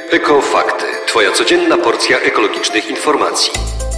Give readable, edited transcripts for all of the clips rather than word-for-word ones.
Ekofakty. Twoja codzienna porcja ekologicznych informacji.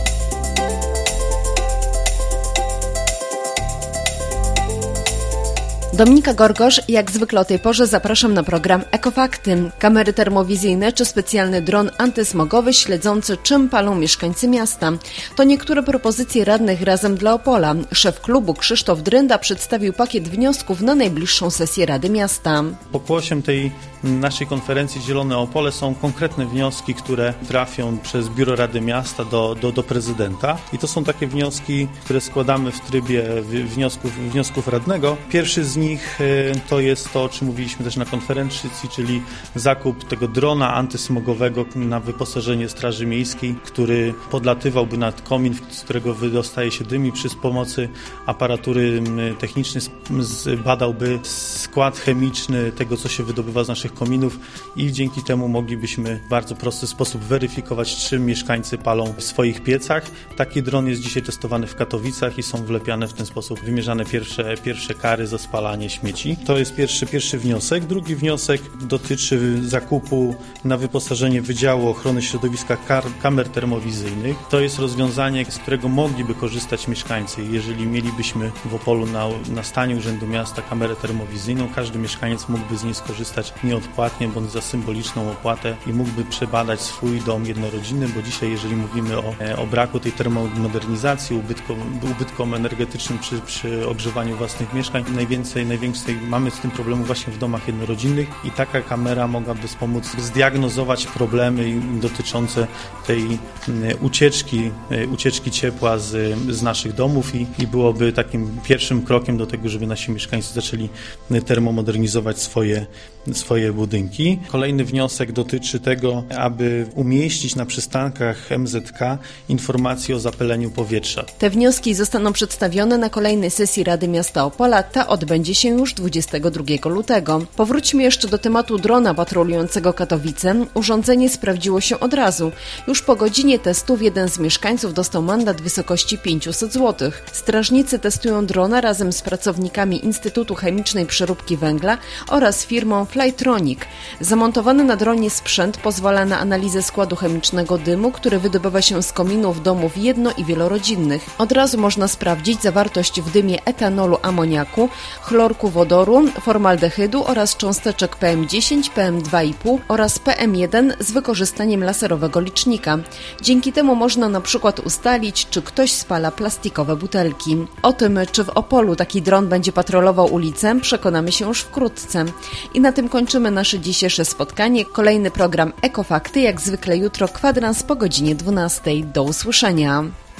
Dominika Gorgosz, jak zwykle o tej porze zapraszam na program Ekofakty. Kamery termowizyjne czy specjalny dron antysmogowy śledzący, czym palą mieszkańcy miasta. To niektóre propozycje radnych Razem dla Opola. Szef klubu Krzysztof Drynda przedstawił pakiet wniosków na najbliższą sesję Rady Miasta. Pokłosiem tej naszej konferencji Zielone Opole są konkretne wnioski, które trafią przez Biuro Rady Miasta do prezydenta. I to są takie wnioski, które składamy w trybie wniosków radnego. Pierwszy z nich to jest to, o czym mówiliśmy też na konferencji, czyli zakup tego drona antysmogowego na wyposażenie Straży Miejskiej, który podlatywałby nad komin, z którego wydostaje się dym i przy pomocy aparatury technicznej badałby skład chemiczny tego, co się wydobywa z naszych kominów i dzięki temu moglibyśmy w bardzo prosty sposób weryfikować, czym mieszkańcy palą w swoich piecach. Taki dron jest dzisiaj testowany w Katowicach i są wlepiane w ten sposób wymierzane pierwsze kary za spalanie śmieci. To jest pierwszy wniosek. Drugi wniosek dotyczy zakupu na wyposażenie Wydziału Ochrony Środowiska kamer termowizyjnych. To jest rozwiązanie, z którego mogliby korzystać mieszkańcy. Jeżeli mielibyśmy w Opolu na stanie Urzędu Miasta kamerę termowizyjną, każdy mieszkaniec mógłby z niej skorzystać nieodpłatnie bądź za symboliczną opłatę i mógłby przebadać swój dom jednorodzinny, bo dzisiaj, jeżeli mówimy o braku tej termomodernizacji, ubytkom energetycznym przy ogrzewaniu własnych mieszkań, najwięcej mamy z tym problemu właśnie w domach jednorodzinnych i taka kamera mogłaby wspomóc zdiagnozować problemy dotyczące tej ucieczki ciepła z naszych domów i byłoby takim pierwszym krokiem do tego, żeby nasi mieszkańcy zaczęli termomodernizować swoje budynki. Kolejny wniosek dotyczy tego, aby umieścić na przystankach MZK informacje o zapyleniu powietrza. Te wnioski zostaną przedstawione na kolejnej sesji Rady Miasta Opola. Ta odbędzie się już 22 lutego. Powróćmy jeszcze do tematu drona patrolującego Katowice. Urządzenie sprawdziło się od razu. Już po godzinie testów jeden z mieszkańców dostał mandat w wysokości 500 zł. Strażnicy testują drona razem z pracownikami Instytutu Chemicznej Przeróbki Węgla oraz firmą Flytronic. Zamontowany na dronie sprzęt pozwala na analizę składu chemicznego dymu, który wydobywa się z kominów domów jedno- i wielorodzinnych. Od razu można sprawdzić zawartość w dymie etanolu, amoniaku, chlorku wodoru, formaldehydu oraz cząsteczek PM10, PM2,5 oraz PM1 z wykorzystaniem laserowego licznika. Dzięki temu można na przykład ustalić, czy ktoś spala plastikowe butelki. O tym, czy w Opolu taki dron będzie patrolował ulicę, przekonamy się już wkrótce. I na tym kończymy nasze dzisiejsze spotkanie. Kolejny program Ekofakty jak zwykle jutro, kwadrans po godzinie 12. Do usłyszenia.